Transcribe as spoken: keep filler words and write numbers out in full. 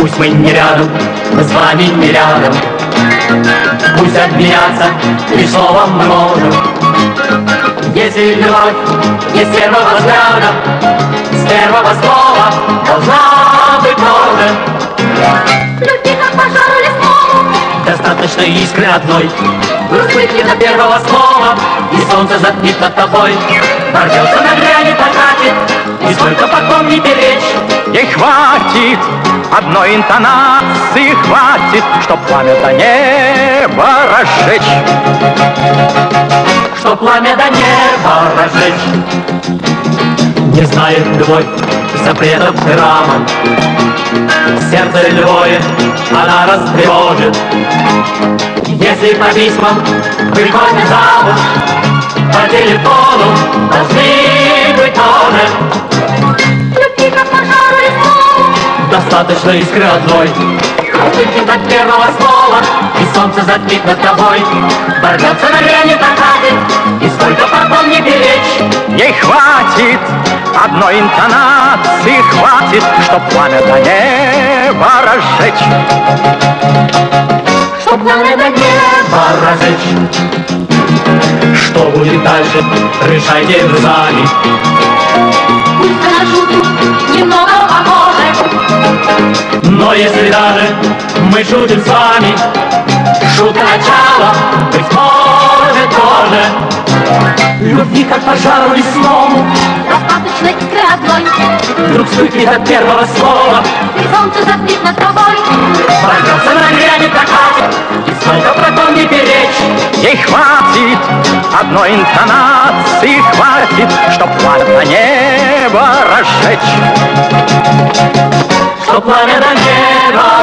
Пусть мы не рядом, мы с вами не рядом, пусть обменяться лишь словом мы можем. Если любовь есть с первого взгляда, с первого слова должна быть тоже. Любви, как пожар лесному, достаточно искры одной. Грусть вспыхнет до первого слова, и солнце затмит над тобой. Бордется на грани покатит, и сколько потом не беречь. Ей хватит одной интонации, хватит, чтоб пламя до неба разжечь. Чтоб пламя до неба разжечь. Не знает любовь запретов и рамок, сердце любое она растревожит. Если по письмам выходит замуж, по телефону должны быть тоже. любви, как пожар лесному, Достаточно искры одной. Вспыхнет от первого слова, и солнце затмит над тобой. Ворвется на грани покатит, и сколько потом не беречь. Ей хватит одной интонации, хватит, чтоб пламя до неба разжечь. чтоб пламя до неба разжечь. Что будет дальше, решайте вы сами. пусть на шутку немного похоже. Но если даже мы шутим с вами, шутка начала, быть может тоже. Любви, как пожару лесному, Достаточно искры одной, вдруг вспыхнет от первого слова. и солнце затмит над тобой. Ворвется на грани прокатит, и сколько потом не беречь. Ей хватит одной интонации, хватит, чтоб пламя до неба разжечь. Чтоб пламя до неба